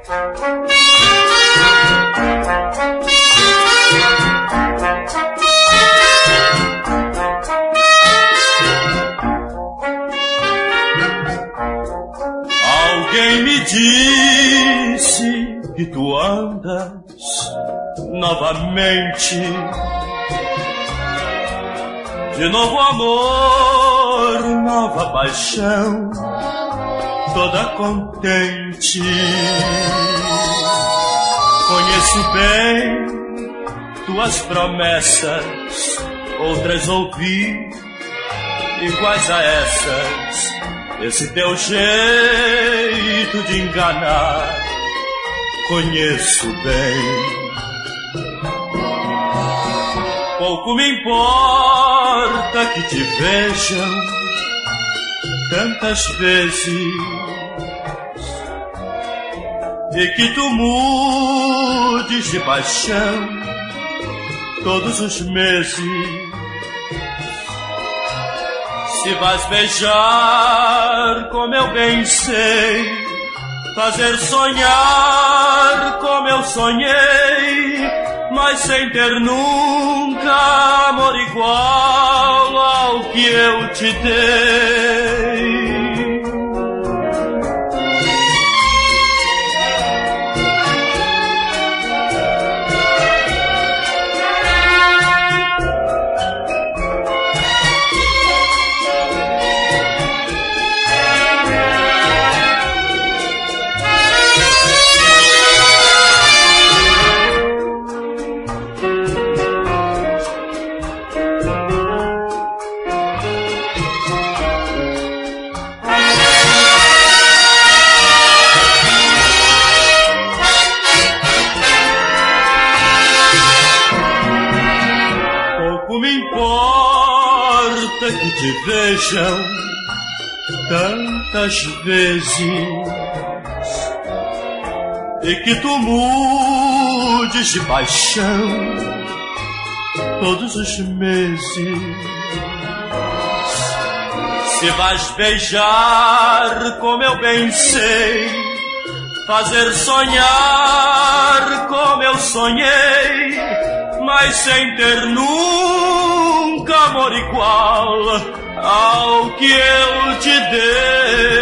Alguém me disse que tu andas novamente, de novo amor, nova paixão, toda contente. Conheço bem tuas promessas, outras ouvi iguais a essas. Esse teu jeito de enganar, conheço bem. Pouco me importa que te vejam tantas vezes e que tu mudes de paixão todos os meses. Se vais beijar como eu bem sei, fazer sonhar como eu sonhei, mas sem ter nunca amor igual ao que eu te dei. Que te vejam tantas vezes e que tu mudes de paixão todos os meses. Se vais beijar como eu bem sei, fazer sonhar como eu sonhei, mas sem ter nunca amor igual ao que eu te dei.